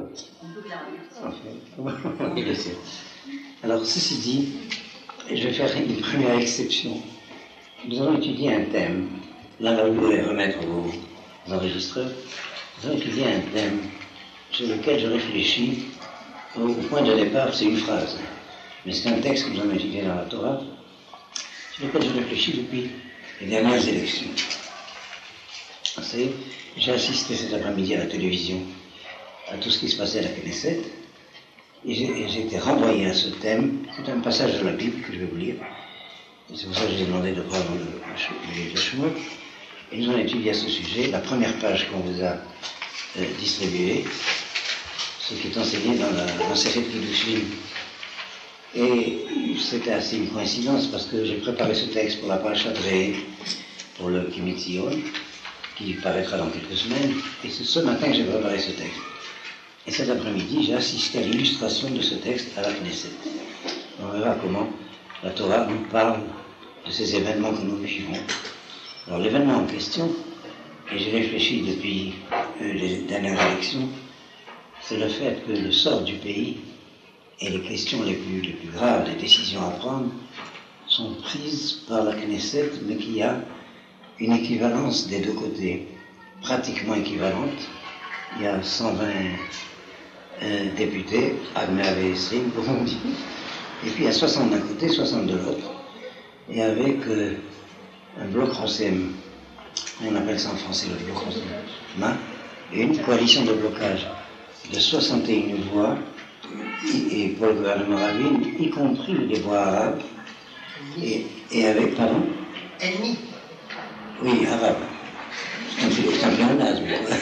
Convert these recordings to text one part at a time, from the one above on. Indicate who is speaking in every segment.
Speaker 1: Oui, bien sûr. Alors, ceci dit, je vais faire une première exception. Nous allons étudier un thème. Là, vous pouvez remettre vos enregistreurs. Nous allons étudier un thème sur lequel je réfléchis. Au point de départ, c'est une phrase. Mais c'est un texte que nous allons étudier dans la Torah, sur lequel je réfléchis depuis les dernières élections. Vous savez, j'ai assisté cet après-midi à la télévision à tout ce qui se passait à la Knesset, et j'ai été renvoyé à ce thème. C'est un passage de la Bible que je vais vous lire. Et c'est pour ça que j'ai demandé de prendre le Shemot. Et nous allons étudier à ce sujet la première page qu'on vous a distribuée, ce qui est enseigné dans la Sechet Kiddushin. Et c'était assez une coïncidence parce que j'ai préparé ce texte pour la Parashat Re'eh, pour le Kimitzion, qui paraîtra dans quelques semaines. Et c'est ce matin que j'ai préparé ce texte. Et cet après-midi, j'ai assisté à l'illustration de ce texte à la Knesset. On verra comment la Torah nous parle de ces événements que nous vivons. Alors l'événement en question, et j'ai réfléchi depuis les dernières élections, c'est le fait que le sort du pays et les questions les plus graves, les décisions à prendre, sont prises par la Knesset, mais qu'il y a une équivalence des deux côtés, pratiquement équivalente. Il y a 120 députés, Admet Avesrim, comme on dit, et puis il y a 60 d'un côté, 60 de l'autre, et avec un bloc Rossem, on appelle ça en français le bloc Rossem, et une coalition de blocage de 61 voix, et pour le gouvernement Rabin, y compris les voix arabes, et avec, pardon?
Speaker 2: Ennemis.
Speaker 1: Oui, arabe. C'est un pléonasme.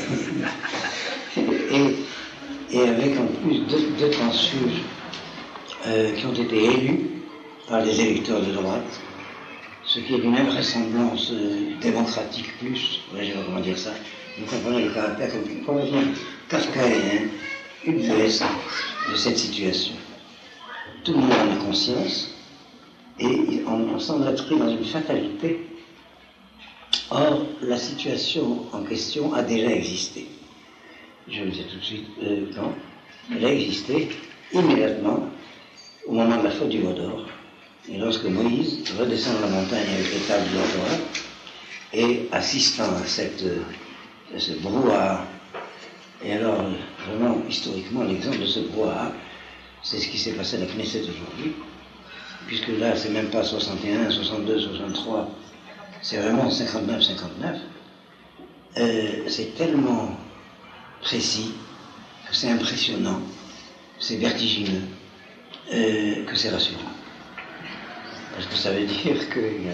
Speaker 1: Et avec en plus deux transfuges qui ont été élus par les électeurs de droite, ce qui est d'une invraisemblance démocratique plus, je ne sais pas comment dire ça, vous comprenez le caractère complètement kafkaïen, ubuesque de cette situation. Tout le monde en a conscience, et on semble être pris dans une fatalité. Or, la situation en question a déjà existé. Je le dis tout de suite quand. Elle a existé immédiatement au moment de la faute du veau d'or. Et lorsque Moïse redescend la montagne avec les tables de la Torah, et assistant à ce brouhaha, et alors, vraiment, historiquement, l'exemple de ce brouhaha, c'est ce qui s'est passé à la Knesset aujourd'hui, puisque là, c'est même pas 61, 62, 63, c'est vraiment 59, 59. C'est tellement précis, que c'est impressionnant, c'est vertigineux, que c'est rassurant. Parce que ça veut dire qu'il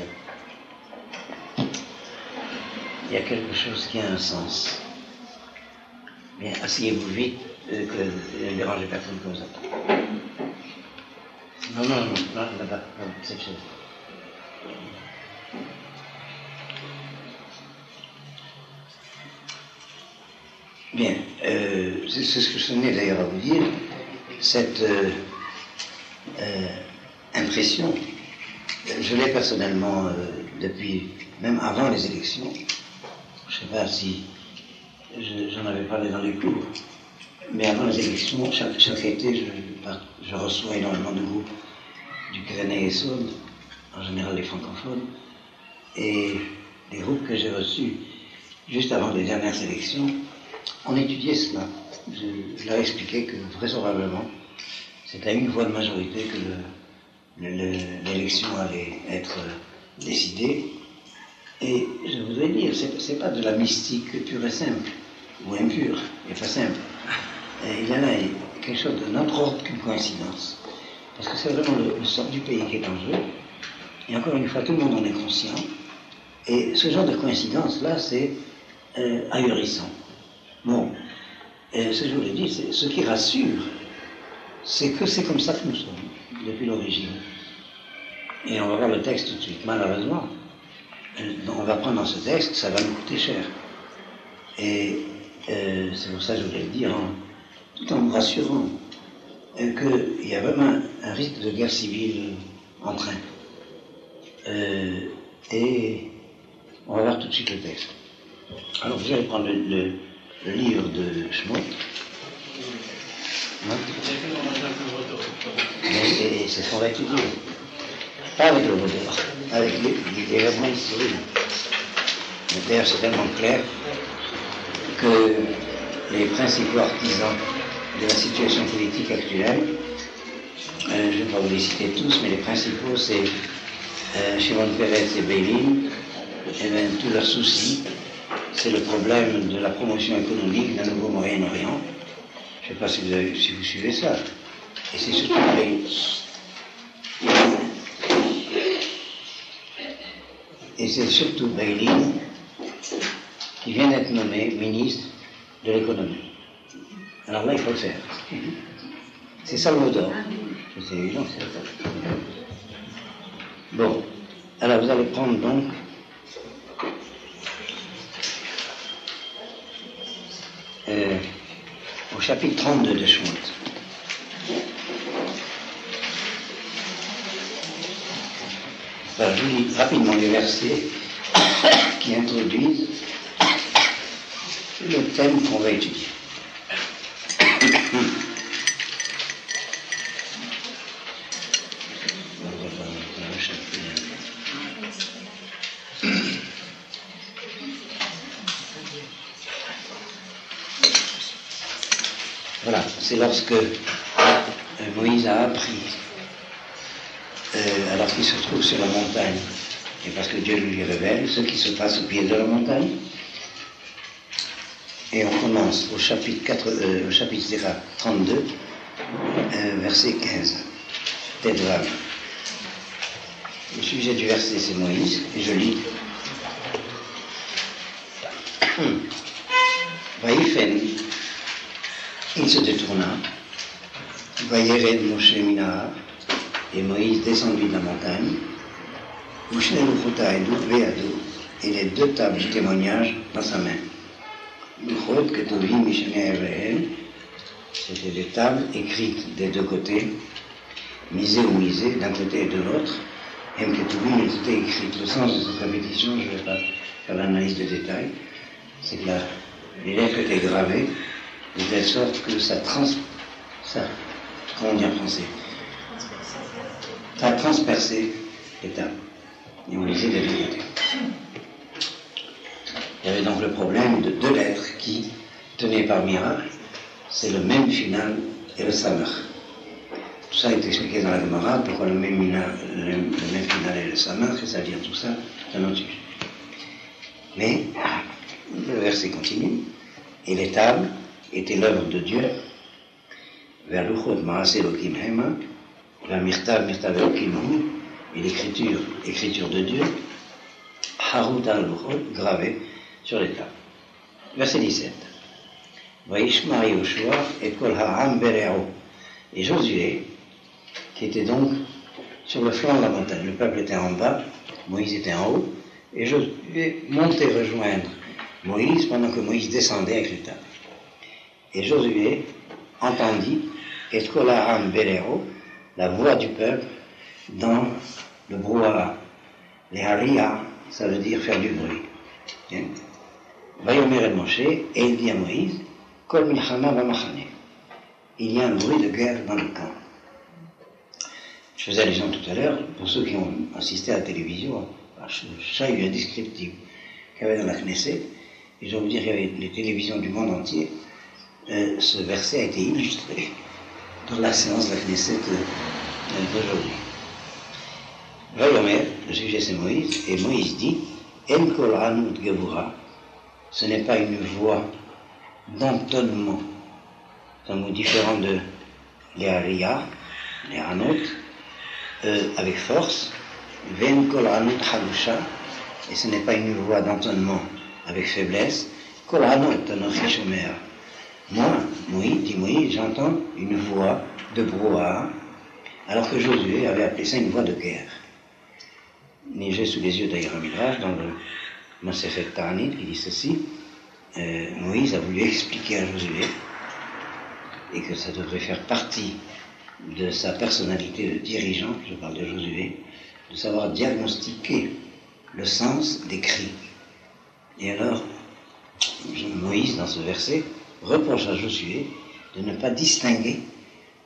Speaker 1: y a quelque chose qui a un sens. Bien, asseyez-vous vite, que ne dérangez personne comme ça. Non, là-bas, cette chose. Bien, c'est ce que je tenais d'ailleurs à vous dire, cette impression, je l'ai personnellement depuis, même avant les élections, je ne sais pas si j'en avais parlé dans les cours, mais avant les élections, chaque été, je reçois énormément de groupes du Grenay et Saône, en général les francophones, et les groupes que j'ai reçus juste avant les dernières élections, on étudiait cela. Je leur expliquais que vraisemblablement, c'est à une voix de majorité que l'élection allait être décidée. Et je voudrais dire, c'est pas de la mystique pure et simple, ou impure, et pas simple. Il y en a quelque chose de notre ordre qu'une coïncidence. Parce que c'est vraiment le sort du pays qui est en jeu. Et encore une fois, tout le monde en est conscient. Et ce genre de coïncidence-là, c'est ahurissant. Bon, ce que je voulais dire, c'est ce qui rassure, c'est que c'est comme ça que nous sommes, depuis l'origine. Et on va voir le texte tout de suite. Malheureusement, on va prendre dans ce texte, ça va nous coûter cher. Et c'est pour ça que je voulais le dire, tout en me rassurant qu'il y a vraiment un risque de guerre civile en train. Et on va voir tout de suite le texte. Alors vous allez prendre le livre de Shemot, Non. Et c'est ce qu'on va étudier. Pas avec le vaudor, avec les événements historiques. D'ailleurs, c'est tellement clair que les principaux artisans de la situation politique actuelle, je ne vais pas vous les citer tous, mais les principaux, c'est Shimon Peres et Beilin. Et bien, tout leur souci, c'est le problème de la promotion économique d'un nouveau Moyen-Orient. Je ne sais pas si vous suivez ça. Et c'est surtout Beilin qui vient d'être nommé ministre de l'économie. Alors là, il faut le faire. C'est Salvador. C'est évident, c'est ça. Bon, alors vous allez prendre donc au chapitre 32 de Shemot. Alors, je vous lis rapidement les versets qui introduisent le thème qu'on va étudier. Voilà, c'est lorsque Moïse a appris, alors qu'il se trouve sur la montagne, et parce que Dieu lui révèle ce qui se passe au pied de la montagne. Et on commence au chapitre 32, verset 15. Tedvav. Le sujet du verset, c'est Moïse, et je lis. Vaïfen, il se détourna, Vaïred Moshe Minahar, et Moïse descendit de la montagne, Ushne Luchota et Veado, et les deux tables du témoignage dans sa main. Luchot Ketovi Mishne Reel, c'était des tables écrites des deux côtés, misées ou misées d'un côté et de l'autre. M. Ketuvim, il était écrites. Le sens de cette répétition, je ne vais pas faire l'analyse de détail, c'est que les lettres étaient gravées de telle sorte que ça comment on dit en français, ça a transpercé les tables. Et on lisait des deux côtés. Il y avait donc le problème de deux lettres qui tenaient par miracle, c'est le même final et le samer. Tout ça est expliqué dans la Gemara, pourquoi le même final et le samer, c'est-à-dire tout ça, c'est un autre sujet. Mais le verset continue, et les tables étaient l'œuvre de Dieu, vers l'uchot maaseh Elokim hema, vers mirtav Elokim hu, et l'écriture de Dieu, harut al luchot, gravé sur les tables. Verset 17. Vaishma Yoshua et kol ha'am bereo. Et Josué, qui était donc sur le flanc de la montagne, le peuple était en bas, Moïse était en haut, et Josué montait rejoindre Moïse pendant que Moïse descendait avec les tables. Et Josué entendit et kol ha'am bereo, la voix du peuple dans le brouhaha. Les haria, ça veut dire faire du bruit. Vayomer el Moshe, et il dit à Moïse, Kol milchama v'machane. Il y a un bruit de guerre dans le camp. Je faisais allusion tout à l'heure, pour ceux qui ont assisté à la télévision, à ce chahut indescriptible qu'il y avait dans la Knesset, et je vais vous dire qu'il y avait les télévisions du monde entier, ce verset a été illustré dans la séance de la Knesset d'aujourd'hui. Vayomer, le sujet c'est Moïse, et Moïse dit, En kol hanout gevura, ce n'est pas une voix d'entonnement, c'est un mot différent de les haria, les hanot, avec force, ven kol hanot halusha, et ce n'est pas une voix d'entonnement avec faiblesse, kol hanot anochi shomer. Moi, dit Moïse, j'entends une voix de brouhaha, alors que Josué avait appelé ça une voix de guerre. Mais j'ai sous les yeux d'ailleurs un midrash dans le Masechet Ta'anit qui dit ceci. Moïse a voulu expliquer à Josué, et que ça devrait faire partie de sa personnalité de dirigeant, je parle de Josué, de savoir diagnostiquer le sens des cris. Et alors, Moïse, dans ce verset, reproche à Josué de ne pas distinguer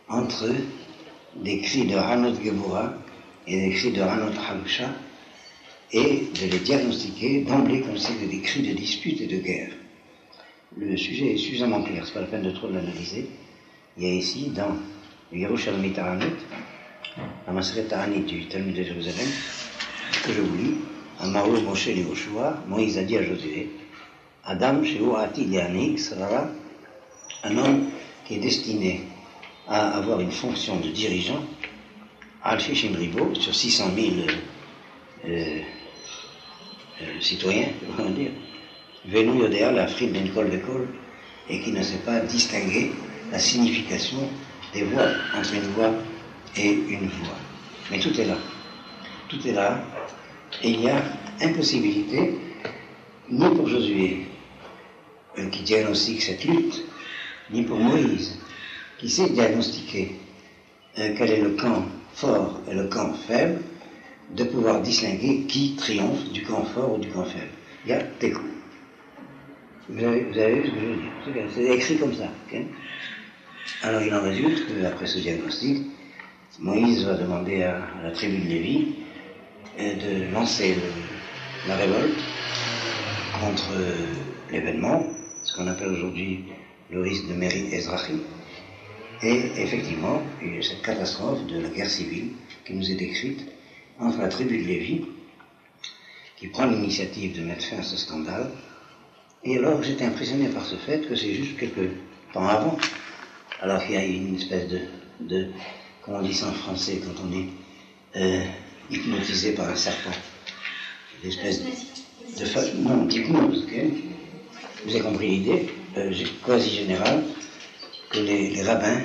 Speaker 1: entre des cris de Hanot Gebura et des cris de Hanot Halusha, et de les diagnostiquer d'emblée comme si c'était des cris de dispute et de guerre. Le sujet est suffisamment clair, c'est pas la peine de trop l'analyser. Il y a ici, dans le Yerushalmi Ta'anit, la Maseret Ta'anit du Talmud de Jérusalem, que je vous lis, Amaru Moshe Yehoshua, Moïse a dit à Josué, Adam Sheu Ati Leanik Sarara, un homme qui est destiné à avoir une fonction de dirigeant, Al Shishim Ribo, sur 600 000 citoyens, on va dire, Venu Yodea, la fride d'une kol vekol, et qui ne sait pas distinguer la signification des voix, entre une voix et une voix. Mais tout est là. Tout est là. Et il y a impossibilité, ni pour Josué, qui diagnostique cette lutte, ni pour Moïse, qui sait diagnostiquer quel est le camp fort et le camp faible, de pouvoir distinguer qui triomphe du camp fort ou du camp faible. Il y a Tekou. Vous avez vu ce que je veux dire? C'est écrit comme ça. Okay? Alors il en résulte qu'après ce diagnostic, Moïse va demander à la tribu de Lévi de lancer la révolte contre l'événement, ce qu'on appelle aujourd'hui le risque de Méri Ezrahi. Et effectivement, il y a cette catastrophe de la guerre civile qui nous est décrite entre la tribu de Lévi, qui prend l'initiative de mettre fin à ce scandale. Et alors j'étais impressionné par ce fait que c'est juste quelques temps avant, alors qu'il y a une espèce de comment on dit ça en français quand on est hypnotisé par un serpent, une espèce d'hypnose, okay? Vous avez compris l'idée, quasi générale, que les rabbins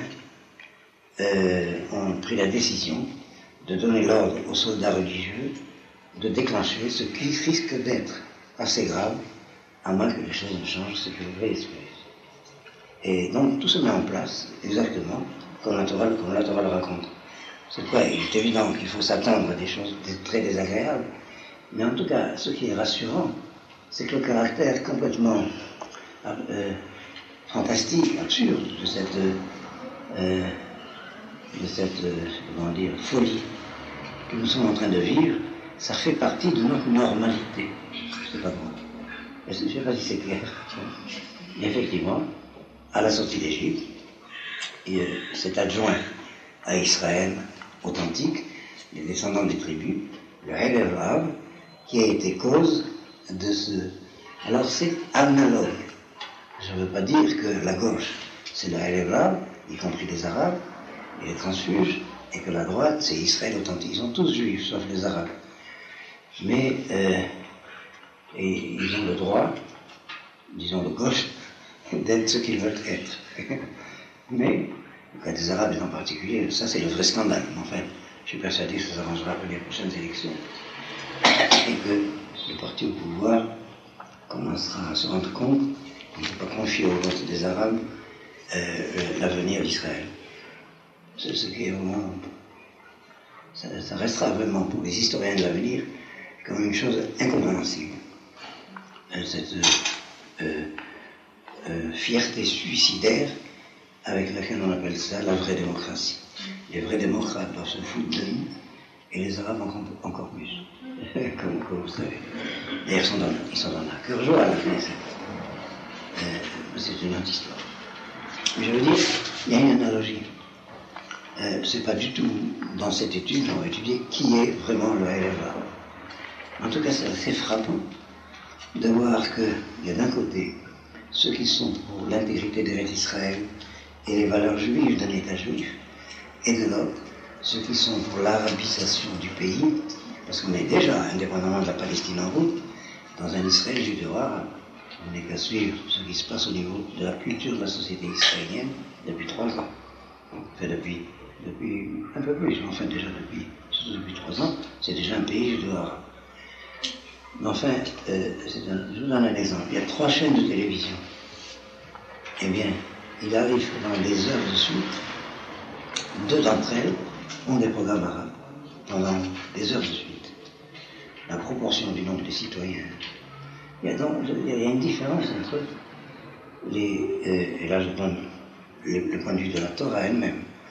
Speaker 1: ont pris la décision de donner l'ordre aux soldats religieux de déclencher ce qui risque d'être assez grave, à moins que les choses ne changent, c'est que vous voyez espérer. Et donc tout se met en place exactement comme la Torah le raconte. C'est quoi? Il est évident qu'il faut s'attendre à des choses très désagréables, mais en tout cas, ce qui est rassurant, c'est que le caractère complètement fantastique, absurde de cette comment dire, folie que nous sommes en train de vivre, ça fait partie de notre normalité. C'est pas bon. Je ne sais pas si c'est clair. Mais effectivement, à la sortie d'Égypte, cet adjoint à Israël authentique, les descendants des tribus, le Helev Rav, qui a été cause de ce... Alors c'est analogue. Je ne veux pas dire que la gauche, c'est le Helev Rav, y compris les Arabes, et les transfuges, et que la droite, c'est Israël authentique. Ils sont tous juifs, sauf les Arabes. Mais et ils ont le droit, disons de gauche, d'être ce qu'ils veulent être. Mais, le cas des Arabes en particulier, ça c'est le vrai scandale. Enfin, je suis persuadé que ça s'arrangera pour les prochaines élections. Et que le parti au pouvoir commencera à se rendre compte qu'on ne peut pas confier au vote des Arabes l'avenir d'Israël. C'est ce qui est vraiment... Ça restera vraiment pour les historiens de l'avenir comme une chose incompréhensible. Cette fierté suicidaire avec laquelle on appelle ça la vraie démocratie. Les vrais démocrates doivent se foutre de nous, et les Arabes encore plus, comme vous savez. D'ailleurs, ils sont dans la cœur joie à la Knesset. C'est une autre histoire. Mais je veux dire, il y a une analogie. C'est pas du tout dans cette étude, on va étudier qui est vraiment le Helev. En tout cas, c'est assez frappant de voir qu'il y a d'un côté ceux qui sont pour l'intégrité d'Eretz Israël et les valeurs juives d'un État juif, et de l'autre, ceux qui sont pour l'arabisation du pays, parce qu'on est déjà, indépendamment de la Palestine en route, dans un Israël judéo-arabe. On n'est qu'à suivre ce qui se passe au niveau de la culture de la société israélienne depuis 3 ans. Enfin, depuis un peu plus, mais enfin déjà surtout depuis 3 ans, c'est déjà un pays judéo-arabe. Mais enfin, je vous donne un exemple. Il y a 3 chaînes de télévision. Eh bien, il arrive que dans les heures de suite, 2 d'entre elles ont des programmes arabes pendant des heures de suite. La proportion du nombre de citoyens. Il y a une différence entre et là je donne le point de vue de la Torah elle-même.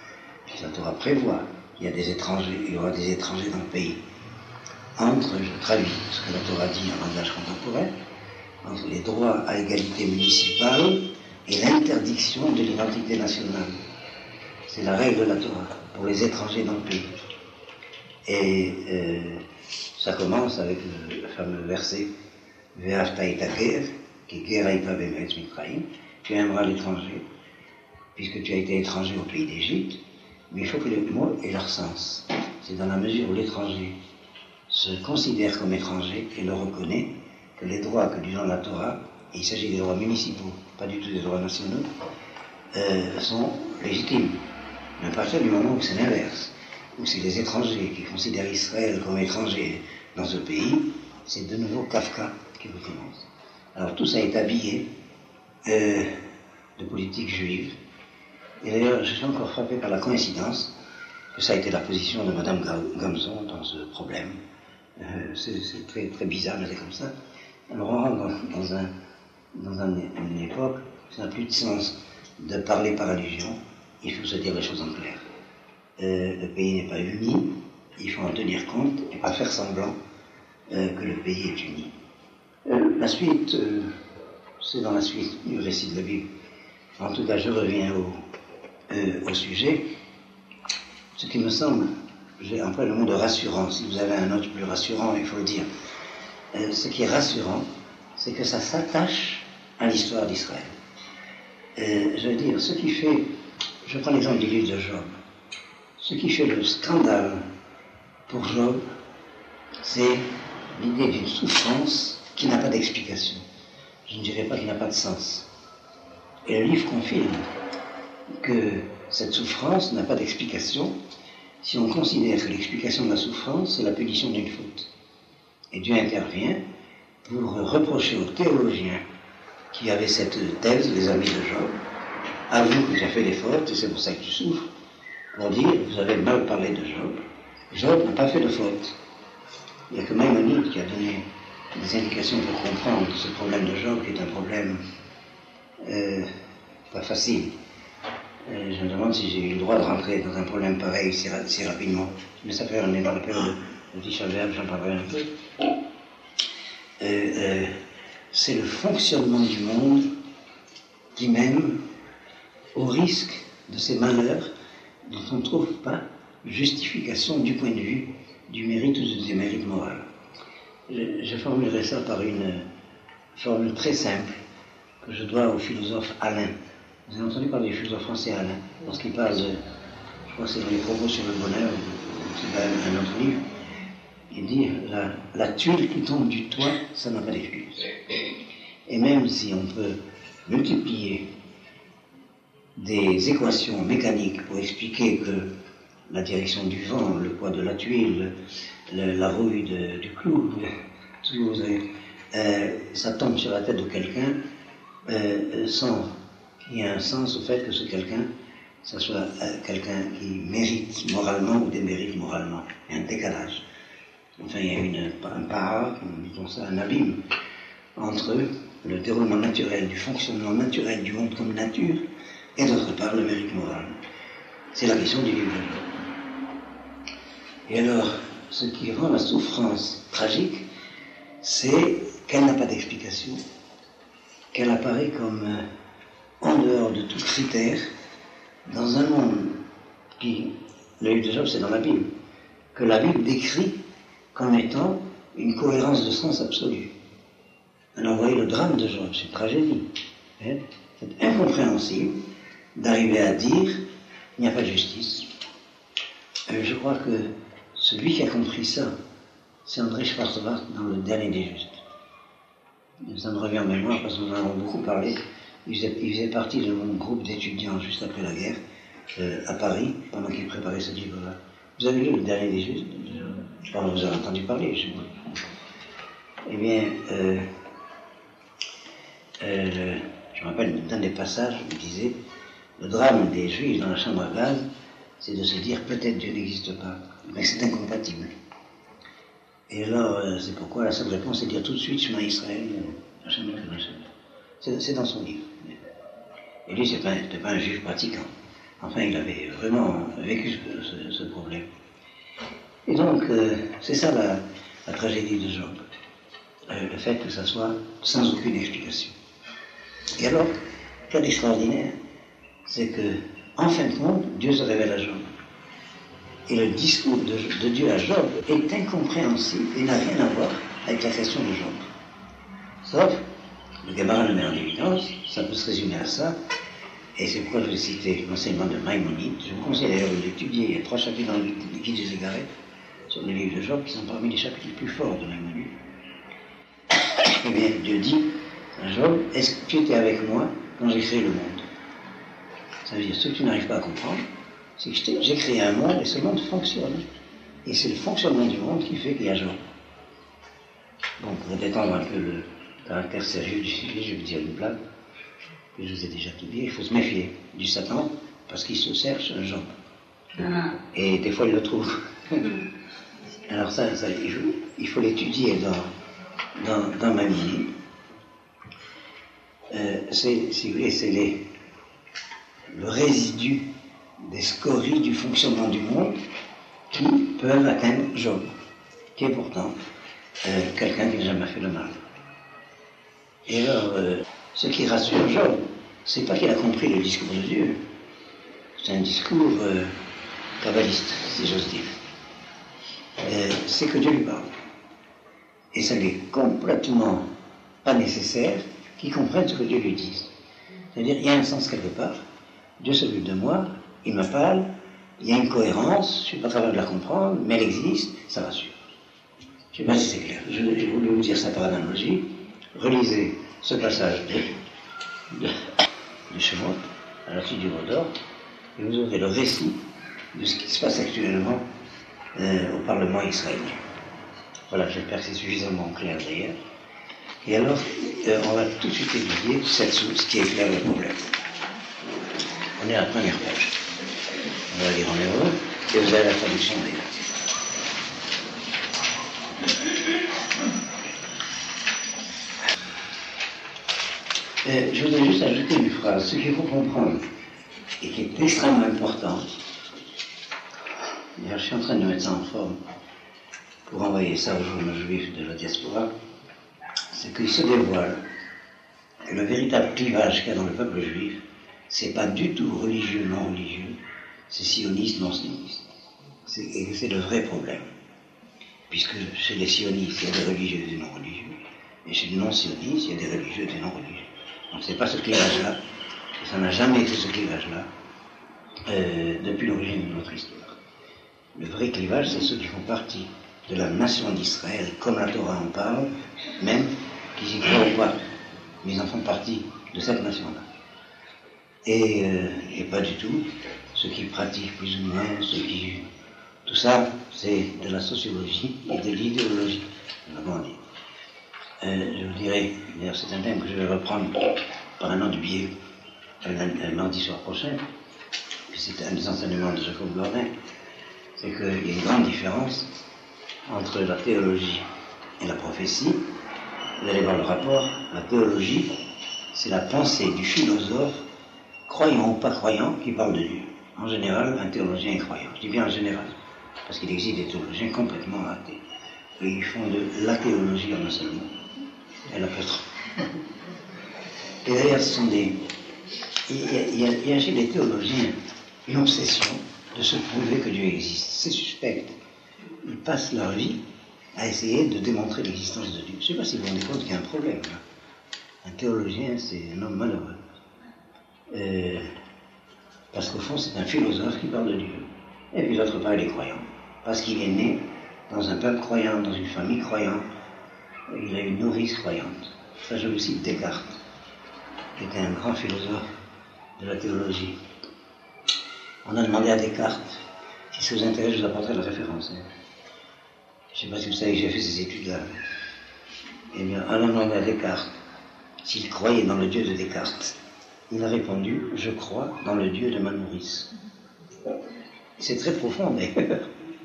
Speaker 1: La Torah prévoit qu'il y a des étrangers, il y aura des étrangers dans le pays. Entre, je traduis ce que la Torah dit en langage contemporain, entre les droits à égalité municipale et l'interdiction de l'identité nationale. C'est la règle de la Torah pour les étrangers dans le pays. Et ça commence avec le fameux verset Ve'afta et Taker, qui Geraita be'Eretz Mitzrayim, tu aimeras l'étranger, puisque tu as été étranger au pays d'Égypte, mais il faut que les mots aient leur sens. C'est dans la mesure où l'étranger se considère comme étranger et le reconnaît que les droits que lui donne la Torah, et il s'agit des droits municipaux, pas du tout des droits nationaux, sont légitimes. Mais à partir du moment où c'est l'inverse, où c'est les étrangers qui considèrent Israël comme étranger dans ce pays, c'est de nouveau Kafka qui recommence. Alors tout ça est habillé de politique juive. Et d'ailleurs, je suis encore frappé par la coïncidence que ça a été la position de Madame Gamzon dans ce problème. C'est très, très bizarre, mais c'est comme ça. Alors on rentre dans une époque où ça n'a plus de sens de parler par allusion, il faut se dire les choses en clair. Le pays n'est pas uni, il faut en tenir compte et pas faire semblant que le pays est uni. La suite, c'est dans la suite du récit de la Bible. En tout cas, je reviens au sujet. Ce qui me semble, j'ai employé le mot de rassurant. Si vous avez un autre plus rassurant, il faut le dire. Ce qui est rassurant, c'est que ça s'attache à l'histoire d'Israël. Je veux dire, ce qui fait, je prends l'exemple du livre de Job, ce qui fait le scandale pour Job, c'est l'idée d'une souffrance qui n'a pas d'explication. Je ne dirais pas qu'il n'a pas de sens. Et le livre confirme que cette souffrance n'a pas d'explication si on considère que l'explication de la souffrance, c'est la punition d'une faute. Et Dieu intervient pour reprocher aux théologiens qui avaient cette thèse, les amis de Job, avoue que tu as fait des fautes et c'est pour ça que tu souffres, pour dire, vous avez mal parlé de Job. Job n'a pas fait de faute. Il n'y a que Maïmonide qui a donné des indications pour comprendre ce problème de Job, qui est un problème pas facile. Je me demande si j'ai eu le droit de rentrer dans un problème pareil si rapidement. Mais ça fait, on est dans la période de Tisha B'Av, j'en parlerai un peu. C'est le fonctionnement du monde qui mène au risque de ces malheurs dont on ne trouve pas justification du point de vue du mérite ou du démérite moral. Je formulerai ça par une formule très simple que je dois au philosophe Alain. Vous avez entendu parler du philosophe français Alain, lorsqu'il parle de, je crois que c'est dans les propos sur le bonheur, c'est un autre livre, il dit la tuile qui tombe du toit, ça n'a pas d'excuse. Et même si on peut multiplier des équations mécaniques pour expliquer que la direction du vent, le poids de la tuile, la rouille du clou, tout ce que vous avez, ça tombe sur la tête de quelqu'un sans qu'il y ait un sens au fait que ce quelqu'un, ça soit quelqu'un qui mérite moralement ou démérite moralement. Il y a un décalage. Enfin, il y a un para, disons ça, un abîme entre le déroulement naturel, du fonctionnement naturel du monde comme nature, et d'autre part le mérite moral. C'est la question du livre de Job. Et alors, ce qui rend la souffrance tragique, c'est qu'elle n'a pas d'explication, qu'elle apparaît comme en dehors de tout critère, dans un monde qui, le livre de Job c'est dans la Bible, que la Bible décrit comme étant une cohérence de sens absolue. Alors vous voyez le drame de Job, c'est une tragédie. Hein? C'est incompréhensible d'arriver à dire il n'y a pas de justice. Je crois que celui qui a compris ça, c'est André Schwarzbach dans Le Dernier des Justes. Ça me revient en mémoire parce que nous en avons beaucoup parlé. Il faisait partie de mon groupe d'étudiants juste après la guerre à Paris, pendant qu'il préparait ce livre-là. Vous avez lu Le Dernier des Justes? Je pense que vous avez entendu parler, je sais pas. Eh bien, je me rappelle d'un des passages où il disait le drame des Juifs dans la chambre à gaz, c'est de se dire peut-être Dieu n'existe pas, mais c'est incompatible. Et alors, c'est pourquoi la seule réponse est de dire tout de suite Shema Israël, c'est dans son livre. Et lui, c'est pas un juif pratiquant. Enfin, il avait vraiment vécu ce problème. Et donc, c'est ça la tragédie de Job. Le fait que ça soit sans aucune explication. Et alors, ce qu'il y a d'extraordinaire, c'est que, en fin de compte, Dieu se révèle à Job. Et le discours de Dieu à Job est incompréhensible et n'a rien à voir avec la question de Job. Sauf, le Gemara le met en évidence, ça peut se résumer à ça, et c'est pourquoi je vais citer l'enseignement de Maïmonide. Je vous conseille d'ailleurs de l'étudier. Il y a 3 chapitres dans le Guide des Égarés sur le livre de Job qui sont parmi les chapitres les plus forts de Maïmonide. Eh bien, Dieu dit à Job, est-ce que tu étais avec moi quand j'ai créé le monde? Ça veut dire, ce que tu n'arrives pas à comprendre, c'est que j'ai créé un monde et ce monde fonctionne. Et c'est le fonctionnement du monde qui fait qu'il y a Job. Bon, pour détendre un peu le caractère sérieux du sujet, je vais vous dire une blague que je vous ai déjà tout dit. Il faut se méfier du Satan parce qu'il se cherche un Job. Et des fois, il le trouve. Alors ça il faut l'étudier dans ma minute. Si vous voulez, c'est le résidu des scories du fonctionnement du monde qui peuvent atteindre Job, qui est pourtant quelqu'un qui n'a jamais fait le mal. Et alors, ce qui rassure Job, c'est pas qu'il a compris le discours de Dieu, c'est un discours kabbaliste, si j'ose dire. C'est que Dieu lui parle. Et ça n'est complètement pas nécessaire qu'il comprenne ce que Dieu lui dise. C'est-à-dire, il y a un sens quelque part, Dieu s'occupe de moi, il me parle, il y a une cohérence, je ne suis pas capable de la comprendre, mais elle existe, ça rassure. Je ne sais pas si c'est clair. Je voulais vous dire ça par analogie. Relisez ce passage de Shemot, à la suite du mot d'or, et vous aurez le récit de ce qui se passe actuellement au Parlement israélien. Voilà, j'espère que c'est suffisamment clair d'ailleurs. Et alors, on va tout de suite étudier cette source qui éclaire le problème. On est à la première page. On va lire en hébreu, et vous avez la traduction d'ailleurs. Je voudrais juste ajouter une phrase. Ce qu'il faut comprendre, et qui est extrêmement important, d'ailleurs je suis en train de mettre ça en forme pour envoyer ça aux journaux juifs de la diaspora, c'est qu'il se dévoile que le véritable clivage qu'il y a dans le peuple juif, c'est pas du tout religieux, non religieux, c'est sioniste, non sioniste. Et c'est le vrai problème. Puisque chez les sionistes, il y a des religieux et des non religieux, et chez les non sionistes, il y a des religieux et des non religieux. Donc c'est pas ce clivage-là, et ça n'a jamais été ce clivage-là, depuis l'origine de notre histoire. Le vrai clivage, c'est ceux qui font partie de la nation d'Israël, comme la Torah en parle, même qu'ils y croient ou pas, mais ils en font partie de cette nation-là. Et pas du tout ceux qui pratiquent plus ou moins, ceux qui... Tout ça, c'est de la sociologie et de l'idéologie, comment dire. Je vous dirai, d'ailleurs c'est un thème que je vais reprendre par un autre biais, un mardi soir prochain, puis c'est un des enseignements de Jacob Gordin, c'est qu'il y a une grande différence entre la théologie et la prophétie. Vous allez voir le rapport. La théologie, c'est la pensée du philosophe, croyant ou pas croyant, qui parle de Dieu. En général, un théologien est croyant. Je dis bien en général, parce qu'il existe des théologiens complètement athées. Et ils font de la théologie en un seul mot. Et l'apôtre. Et d'ailleurs, ce sont des... Il y a chez les théologiens une obsession de se prouver que Dieu existe. C'est suspect. Ils passent leur vie à essayer de démontrer l'existence de Dieu. Je ne sais pas si vous vous rendez compte qu'il y a un problème là. Un théologien, c'est un homme malheureux. Parce qu'au fond, c'est un philosophe qui parle de Dieu. Et puis d'autre part, il est croyant. Parce qu'il est né dans un peuple croyant, dans une famille croyante. Il a une nourrice croyante. Ça, je vous cite Descartes, qui était un grand philosophe de la théologie. On a demandé à Descartes, si ça vous intéresse, je vous apporterai la référence. Je ne sais pas si vous savez que j'ai fait ces études-là. Eh bien, on a demandé à Descartes s'il croyait dans le Dieu de Descartes. Il a répondu, je crois dans le Dieu de ma nourrice. C'est très profond d'ailleurs.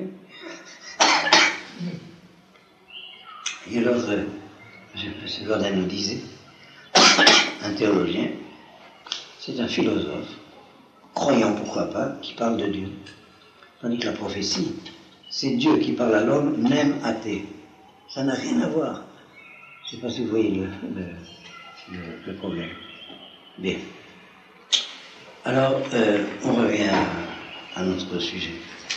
Speaker 1: Et alors, M. Gordin nous disait, un théologien, c'est un philosophe croyant, pourquoi pas, qui parle de Dieu. Tandis que la prophétie, c'est Dieu qui parle à l'homme, même athée. Ça n'a rien à voir. Je ne sais pas si vous voyez le problème. Bien. Alors, on revient à notre sujet.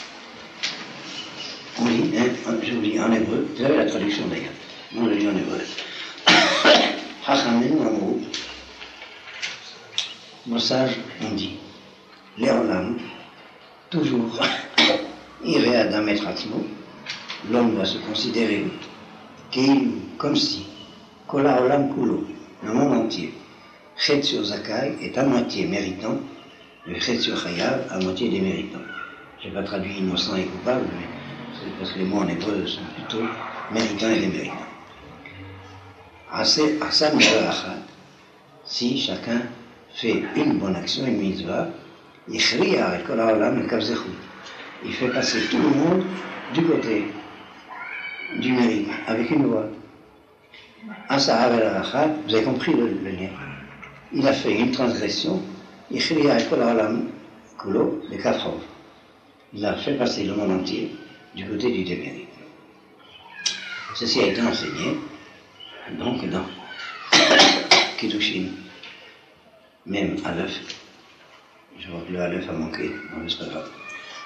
Speaker 1: On lit, je vous lis en hébreu, vous avez la traduction d'ailleurs, on le lit en hébreu. Chachamim Amrou, nos sages ont dit, Léolam, toujours, Iré Adam et Atzmo, l'homme doit se considérer comme si, Kola Olam Kulo, le monde entier, Chetio Zakai est à moitié méritant, le Chetio Chayav à moitié déméritant. Je n'ai pas traduit innocent et coupable, mais c'est parce que les mots en hébreu sont plutôt méritants et déméritants. Asam Achat, si chacun fait une bonne action, une mitzvah, il fait passer tout le monde du côté du mérite, avec une loi. Asa vous avez compris le lien. Il a fait une transgression, il a fait passer le monde entier du côté du démérite. Ceci a été enseigné donc dans Kiddushin, même Aleph. Je vois que le Aleph a manqué, non mais c'est pas grave.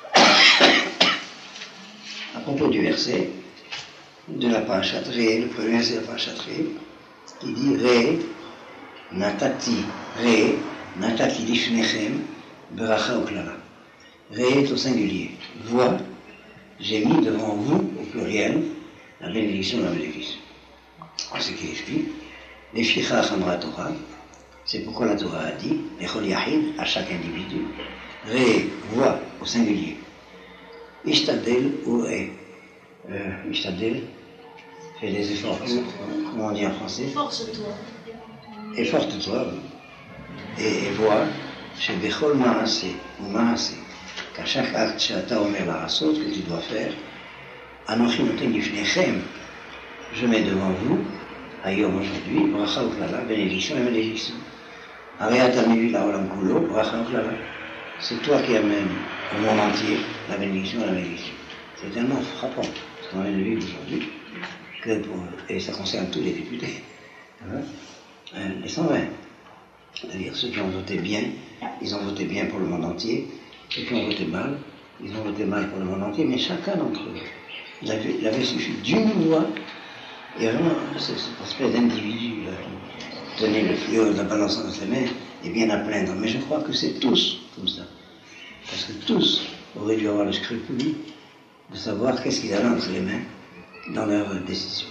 Speaker 1: À propos du verset de la Parashat Ré, le premier verset de la Parashat Ré, qui dit Ré, Natati Lifnechem, Beracha Uklala. Ré est au singulier. Vois, j'ai mis devant vous, au pluriel, la bénédiction et la malédiction. Ce qui explique, les Ficha Chamra Torah, c'est pourquoi la Torah a dit, les Chol Yahid, à chaque individu, Ré, vois, au singulier. Ishtadel ou Ré. Ishtadel, fais des efforts. Comment on dit en français?
Speaker 2: Force-toi.
Speaker 1: Efforce-toi. Et vois, chez Bechol Maase, ou Maase, qu'à chaque acte, Shata Omer la Rasot, que tu dois faire, Anochi Noten Yifnechem, je mets devant vous, Ayom aujourd'hui, Bracha Uklala, bénédiction et malédiction. Ariata Mevi la Olam Kulo, Bracha Uklala. C'est toi qui amènes au monde entier la bénédiction et la malédiction. C'est tellement frappant, ce qu'on vient de vivre aujourd'hui, et ça concerne tous les députés. Les 120. C'est-à-dire ceux qui ont voté bien, ils ont voté bien pour le monde entier. Ceux qui ont voté mal, ils ont voté mal pour le monde entier, mais chacun d'entre eux, il avait suffi d'une loi, et vraiment, cette espèce d'individu qui tenait le fléau de la balance dans ses mains, est bien à plaindre. Mais je crois que c'est tous comme ça. Parce que tous auraient dû avoir le scrupule de savoir qu'est-ce qu'ils avaient entre les mains dans leurs décisions.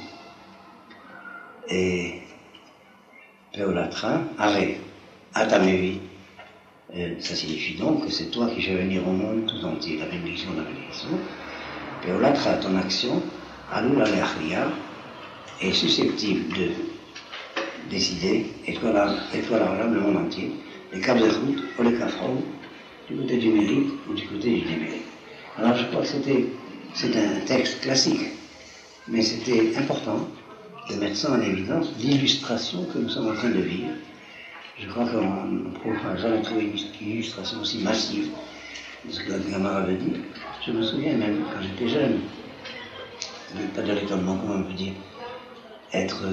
Speaker 1: Et Peolatra, arrêt, Atamevi, ça signifie donc que c'est toi qui fais venir au monde tout entier la bénédiction, la bénédiction. Peolatra, ton action, Alou la Leachlia, est susceptible de décider, et toi là, le monde entier, les Kabzerhout ou les Kafrou, du côté du mérite ou du côté du démérite. Alors je crois que c'est un texte classique, mais c'était important de mettre ça en évidence, l'illustration que nous sommes en train de vivre. Je crois qu'on n'a jamais trouvé une illustration aussi massive de ce que la Gamara avait dit. Je me souviens même, quand j'étais jeune, pas de l'étonnement, comment on peut dire, être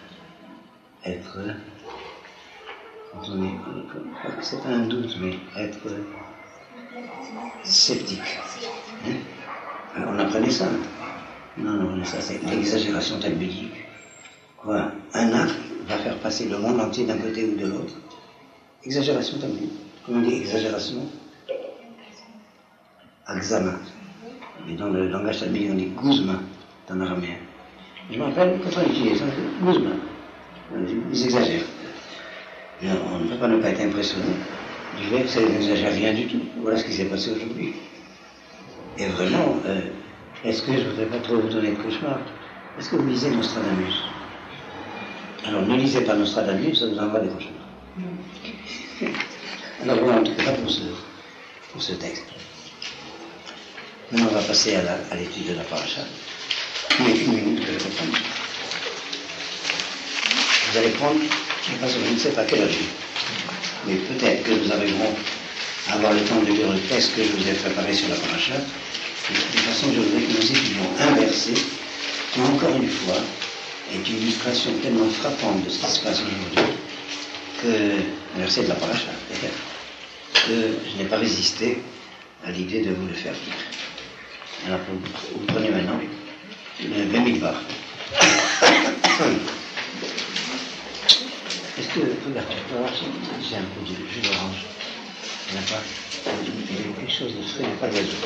Speaker 1: quand on est, c'est pas un doute, mais être sceptique. Hein? Alors on apprenait ça. Non, ça c'est l'exagération talmudique. Quoi? Un acte va faire passer le monde entier d'un côté ou de l'autre. Exagération talmudique. Comment on dit exagération? Agzama. Mais dans le langage talmudique on dit gouzma, en araméen. Je me rappelle quand on utilisait ça, gouzma. Ils exagèrent. Et on ne peut pas ne pas être impressionné du fait que ça n'exagère rien du tout. Voilà ce qui s'est passé aujourd'hui. Et vraiment, est-ce que je ne voudrais pas trop vous donner de cauchemar? Est-ce que vous lisez Nostradamus? Alors ne lisez pas Nostradamus, ça vous envoie des cauchemars. Alors voilà, en tout cas pour ce texte. Maintenant on va passer à l'étude de la paracha. Mais une minute que je vais prendre. Vous allez prendre, je ne sais pas quelle heure, mais peut-être que nous arriverons avoir le temps de lire le texte que je vous ai préparé sur la paracha. De toute façon, je voudrais que nous étudions un verset qui, encore une fois, est une illustration tellement frappante de ce qui se passe aujourd'hui, que le verset de la paracha, que je n'ai pas résisté à l'idée de vous le faire lire. Alors, vous prenez maintenant le Bemidbar. Est-ce que, regarde, tu peux voir, j'ai un peu de jus d'orange. Il n'y en a pas. Il y a quelque chose de frais, il n'y a pas d'oiseau.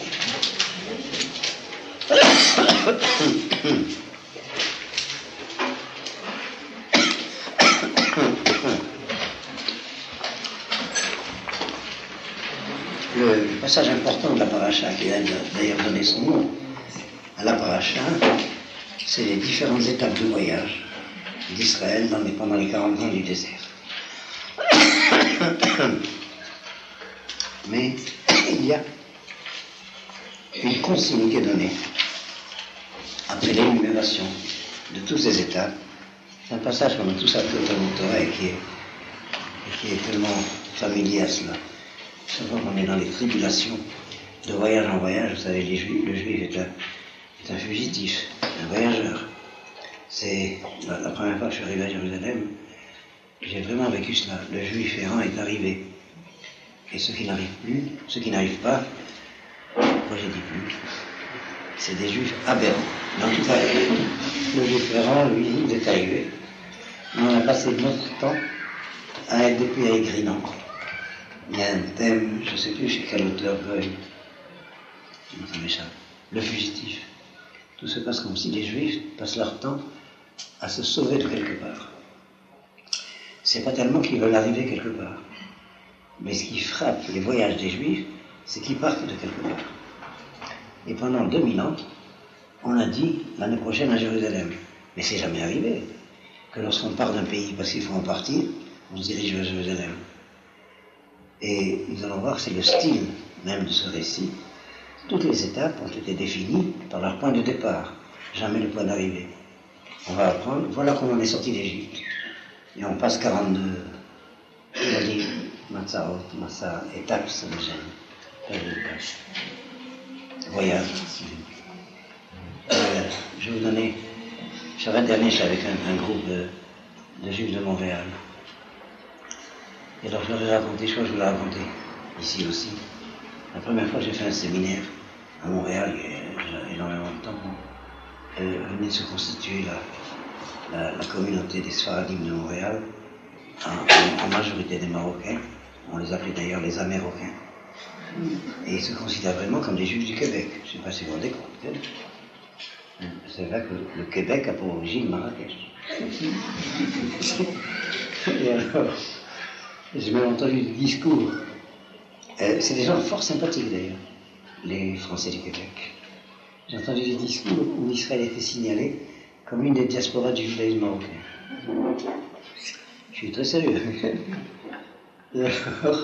Speaker 1: Le passage important de la paracha, qui a d'ailleurs donné son nom à la paracha, c'est les différentes étapes de voyage d'Israël pendant les 40 ans du désert. Mais il y a une consigne qui est donnée après l'énumération de toutes ces étapes. C'est un passage qu'on a tous appris au Talmud Torah et qui est tellement familier à cela. Souvent qu'on est dans les tribulations de voyage en voyage. Vous savez, le juif est un fugitif, un voyageur. C'est la première fois que je suis arrivé à Jérusalem, j'ai vraiment vécu cela. Le juif errant est arrivé. Et ceux qui n'arrivent pas, moi j'ai dit plus, c'est des juifs aberrants. En tout cas, le juif errant, lui, il est arrivé. On a passé notre temps à être des pérégrins. Il y a un thème, je ne sais plus chez quel auteur, ça m'échappe, le fugitif. Tout se passe comme si les juifs passent leur temps à se sauver de quelque part. C'est pas tellement qu'ils veulent arriver quelque part. Mais ce qui frappe les voyages des Juifs, c'est qu'ils partent de quelque part. Et pendant 2000 ans, on a dit l'année prochaine à Jérusalem. Mais c'est jamais arrivé que lorsqu'on part d'un pays parce qu'il faut en partir, on se dirige vers Jérusalem. Et nous allons voir, c'est le style même de ce récit. Toutes les étapes ont été définies par leur point de départ, jamais le point d'arrivée. On va apprendre, voilà comment on est sorti d'Égypte. Et on passe 42, il a dit, Massa, étape, ça me gêne. Voyage. Je vais vous donner, Shabbat dernier, j'étais avec un groupe de Juifs de Montréal. Et alors je leur ai raconté, je crois que je vous l'ai raconté, ici aussi. La première fois que j'ai fait un séminaire à Montréal, il y a énormément de temps, venait de se constituer la communauté des Sfaradim de Montréal, en majorité des Marocains. On les appelait d'ailleurs les Amérocains. Et ils se considèrent vraiment comme des Juifs du Québec. Je ne sais pas si vous vous rendez compte. C'est vrai que le Québec a pour origine Marrakech. Et alors, j'ai même entendu des discours. C'est des gens fort sympathiques d'ailleurs, les Français du Québec. J'ai entendu des discours où Israël était signalé comme une des diasporas du judaïsme marocain. Je suis très sérieux. Alors,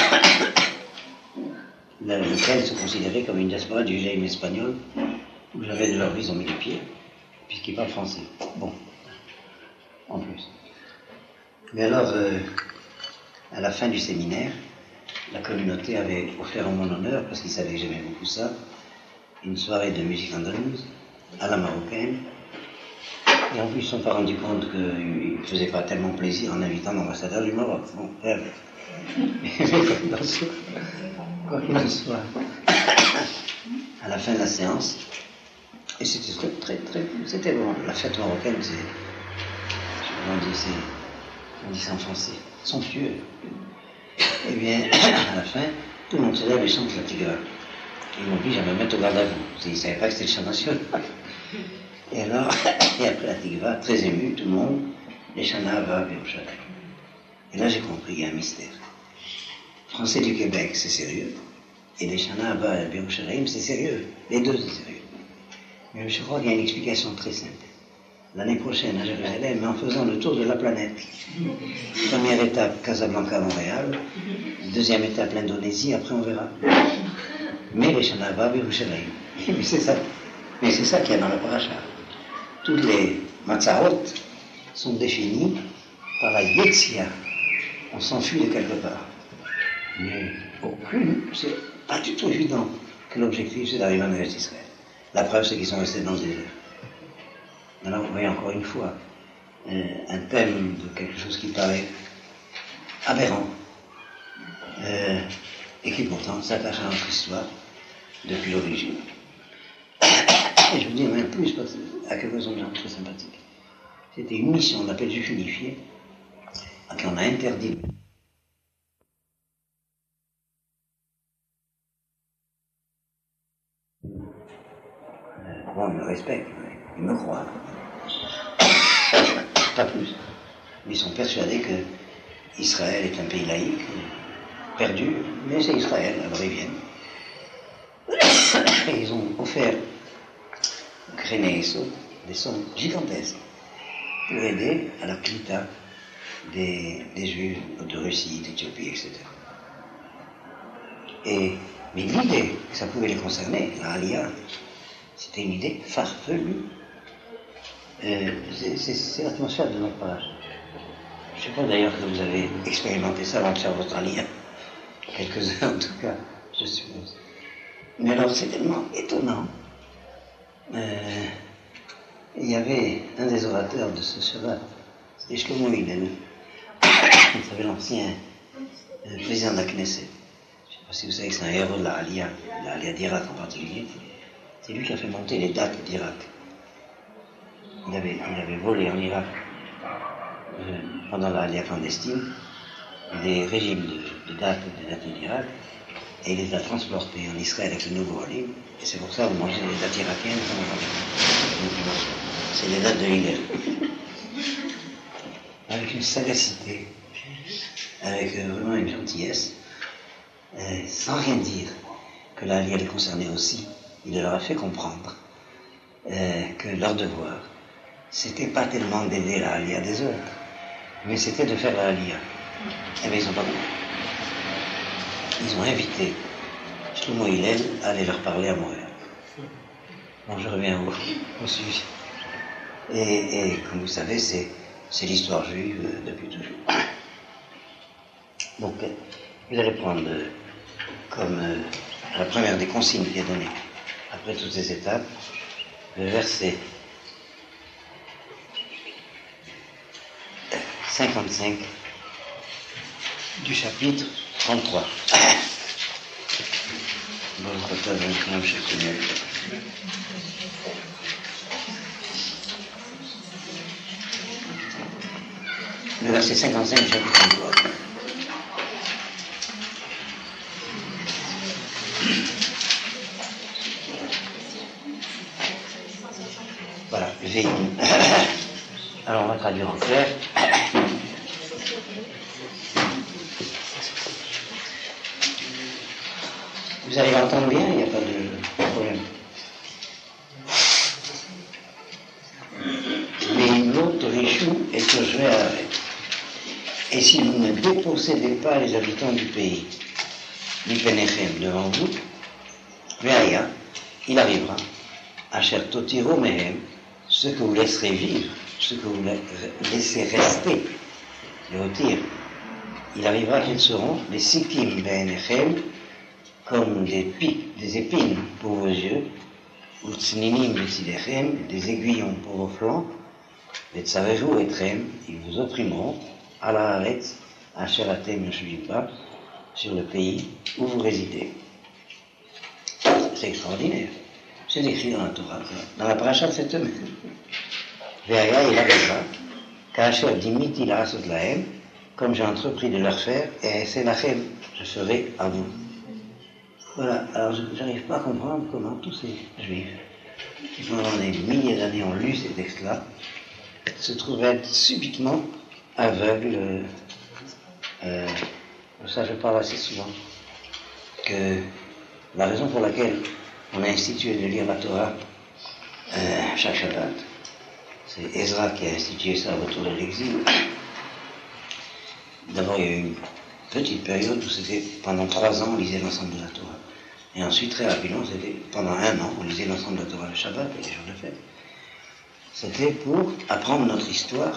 Speaker 1: lequel se considérait comme une diaspora du judaïsme espagnol, où j'avais de leur vie, ils ont mis les pieds, puisqu'ils parlent français. Bon, en plus. Mais alors, à la fin du séminaire, la communauté avait offert en mon honneur, parce qu'ils savaient que j'aimais beaucoup ça, une soirée de musique andalouse, à la marocaine. Et en plus, ils ne se sont pas rendus compte qu'ils ne faisaient pas tellement plaisir en invitant l'ambassadeur du Maroc. Bon, mais quoi qu'il en soit, à la fin de la séance, et c'était c'était bon. La fête marocaine, on dit ça en français, somptueux. Eh bien, à la fin, tout le monde se lève et chante la Tigra. Ils m'ont dit, j'avais mettre au garde à vous. Ils ne savaient pas que c'était le chant national. Et alors, et après la Tigra, très ému, tout le monde, les Shana va vers Yerushalayim. Et là, j'ai compris, il y a un mystère. Français du Québec, c'est sérieux. Et les Shana va vers Yerushalayim, c'est sérieux. Les deux, c'est sérieux. Mais je crois qu'il y a une explication très simple. L'année prochaine à Jérusalem, mais en faisant le tour de la planète. Première étape, Casablanca-Montréal. Deuxième étape, l'Indonésie. Après, on verra. Mais les Shana va vers Yerushalayim. Mais c'est ça. Mais c'est ça qu'il y a dans la paracha. Toutes les matzahot sont définies par la yetzia. On s'enfuit de quelque part. Mais aucune, c'est pas du tout évident que l'objectif c'est d'arriver en Eretz Israël. La preuve c'est qu'ils sont restés dans le désert. Alors vous voyez encore une fois un thème de quelque chose qui paraît aberrant et qui pourtant s'attache à notre histoire depuis l'origine. Et je vous dis même plus, parce à quelque chose de très sympathique. C'était une mission, on l'appelle juif unifié, à qui on a interdit. Bon, ils me respectent, ils me croient. Pas plus. Mais ils sont persuadés que Israël est un pays laïque, perdu, mais c'est Israël, alors ils viennent. Et ils ont offert des sommes gigantesques pour aider à la clita des Juifs de Russie, d'Éthiopie, etc. Mais l'idée que ça pouvait les concerner, la Aliyah, c'était une idée farfelue. C'est l'atmosphère de notre page. Je ne sais pas d'ailleurs que vous avez expérimenté ça avant de faire votre Aliyah. Quelques-uns en tout cas, je suppose. Mais alors c'est tellement étonnant. Il y avait un des orateurs de ce Shabbat, c'était Shlomo Hillel. Il s'appelle l'ancien président de la Knesset. Je ne sais pas si vous savez que c'est un héros de la Aliyah d'Irak en particulier. C'est lui qui a fait monter les dates d'Irak. Il avait volé en Irak, pendant la Aliyah clandestine, des régimes de dates d'Irak, et il les a transportés en Israël avec le nouveau Olim, et c'est pour ça que vous mangez les dates irakiennes comme on mange. C'est les dates de Hillel. Avec une sagacité, avec vraiment une gentillesse, sans rien dire, que la Aliyah les concernait aussi. Il leur a fait comprendre que leur devoir, c'était pas tellement d'aider la Aliyah des autres, mais c'était de faire la Aliyah. Eh bien, ils n'ont pas compris. Ils ont invité Shlomo Hillel à aller leur parler à Montréal. Bon, je reviens au sujet. Et comme vous savez, c'est l'histoire juive depuis toujours. Donc, vous allez prendre comme la première des consignes qui est donnée, après toutes ces étapes, le verset 55 du chapitre 33. Le verset 55 du chapitre 33. Voilà, alors on va traduire en clair. Vous allez l'entendre bien, il n'y a pas de problème. Mais l'autre Richou est au jouet à l'arrêt. Et si vous ne dépossédez pas les habitants du pays, l'Ipenechem devant vous, Veaya, il arrivera, à cher Totiro Mehem, ce que vous laisserez vivre, ce que vous laissez rester, le Otir, il arrivera qu'ils seront les Sikim Benechem, comme des pics, des épines pour vos yeux, ou tsninim besidechem, des aiguillons pour vos flancs, les tsaveru etrem, ils vous opprimeront, à la haretz, à sheratem yoshviva, sur le pays où vous résidez. C'est extraordinaire. C'est écrit dans la Torah, dans la paracha de cette semaine. Veaya, il arrivera, ka'asher dimiti la'asot lahem, comme j'ai entrepris de leur faire, et c'est lachem, je ferai à vous. Voilà, alors je n'arrive pas à comprendre comment tous ces juifs, qui pendant des milliers d'années ont lu ces textes-là, se trouvent être subitement aveugles. Ça, je parle assez souvent, que la raison pour laquelle on a institué de lire la Torah chaque Shabbat, c'est Ezra qui a institué ça au retour de l'exil. D'abord, il y a eu une petite période où c'était pendant 3 ans, on lisait l'ensemble de la Torah. Et ensuite, très rapidement, c'était pendant 1 an, on lisait l'ensemble de la Torah le Shabbat et les jours de fête. C'était pour apprendre notre histoire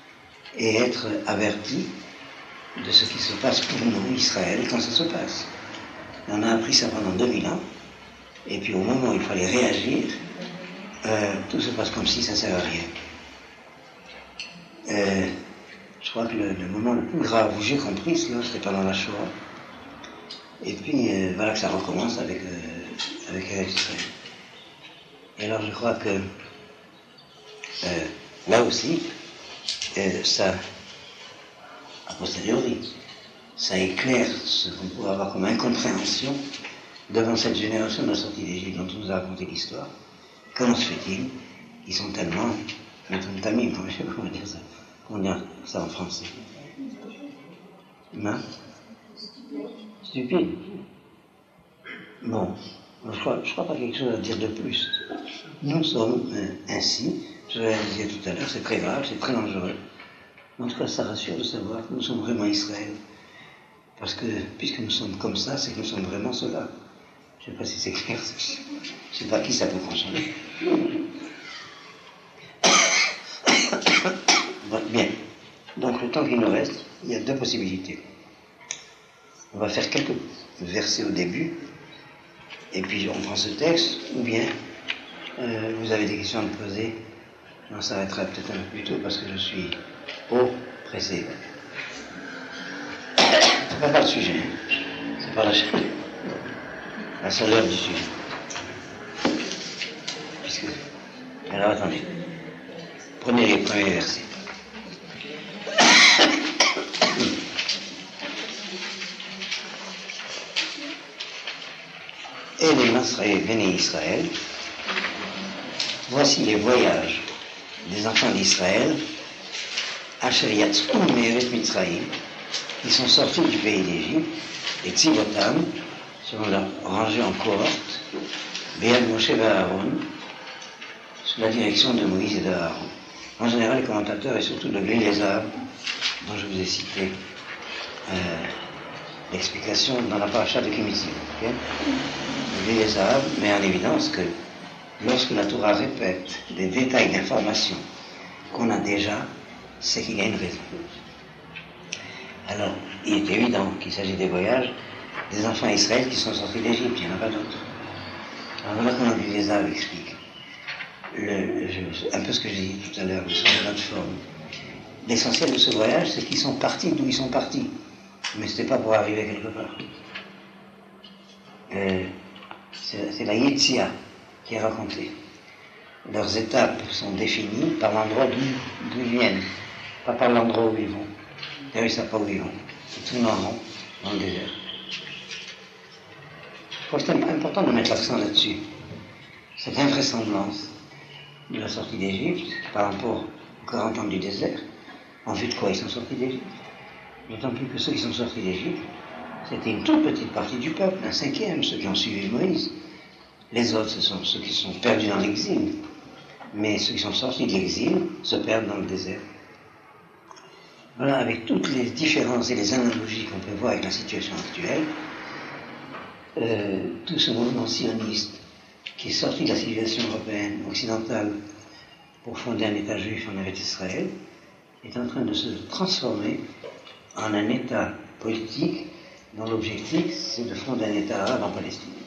Speaker 1: et être averti de ce qui se passe pour nous, Israël, quand ça se passe. Et on a appris ça pendant 2000 ans. Et puis au moment où il fallait réagir, tout se passe comme si ça ne servait à rien. Je crois que le moment le plus grave où j'ai compris cela, c'était pendant la Shoah. Et puis voilà que ça recommence avec Eretz Israël. Et alors je crois que là aussi, ça, a posteriori, ça éclaire ce qu'on pourrait avoir comme incompréhension devant cette génération de la sortie d'Égypte dont on nous a raconté l'histoire. Comment se fait-il qu'ils sont tellement métontamim, comment dire ça? Comment dire ça en français? Non? Stupide. Bon, je crois pas quelque chose à dire de plus. Nous sommes ainsi, je l'ai dit tout à l'heure, c'est très grave, c'est très dangereux. En tout cas, ça rassure de savoir que nous sommes vraiment Israël. Parce que, puisque nous sommes comme ça, c'est que nous sommes vraiment cela. Je ne sais pas si c'est clair, je ne sais pas qui ça peut consoler. Bon, bien. Donc, le temps qu'il nous reste, il y a deux possibilités. On va faire quelques versets au début, et puis on prend ce texte, ou bien vous avez des questions à me poser. On s'arrêtera peut-être un peu plus tôt parce que je suis pressé. C'est pas le sujet, c'est pas la chaleur du sujet. Puisque... Alors attendez, prenez les premiers versets. Et les Masraï Béné Israël, voici les voyages des enfants d'Israël, Asher Yatzou Me'eret Mitzrayim, qui sont sortis du pays d'Égypte, et Tzivotam, selon leur rangée en cohorte, Béad Moshe et Aaron, sous la direction de Moïse et d'Aaron. En général, les commentateurs, et surtout de l'Élézar, dont je vous ai cité l'explication dans la paracha de Kimitzim. Okay? L'Élézar met en évidence que lorsque la Torah répète des détails d'informations qu'on a déjà, c'est qu'il y a une raison. Alors, il est évident qu'il s'agit des voyages des enfants d'Israël qui sont sortis d'Égypte, il n'y en a pas d'autres. Alors voilà comment l'Élézar explique. Un peu ce que j'ai dit tout à l'heure, sur notre forme. L'essentiel de ce voyage, c'est qu'ils sont partis d'où ils sont partis. Mais ce n'était pas pour arriver quelque part. C'est la Yetzia qui est racontée. Leurs étapes sont définies par l'endroit d'où ils viennent, pas par l'endroit où ils vont. D'ailleurs, ils ne savent pas où ils vont. Ils tournent en rond dans le désert. Je crois que c'est important de mettre l'accent là-dessus. Cette invraisemblance de la sortie d'Égypte par rapport aux 40 ans du désert, en vue de quoi ils sont sortis d'Égypte. D'autant plus que ceux qui sont sortis d'Égypte, c'était une toute petite partie du peuple, un cinquième, ceux qui ont suivi Moïse. Les autres, ce sont ceux qui sont perdus dans l'exil. Mais ceux qui sont sortis de l'exil se perdent dans le désert. Voilà, avec toutes les différences et les analogies qu'on peut voir avec la situation actuelle, tout ce mouvement sioniste qui est sorti de la civilisation européenne, occidentale, pour fonder un État juif en Eretz Israël, est en train de se transformer en un État politique dont l'objectif, c'est de fonder un État arabe en Palestine.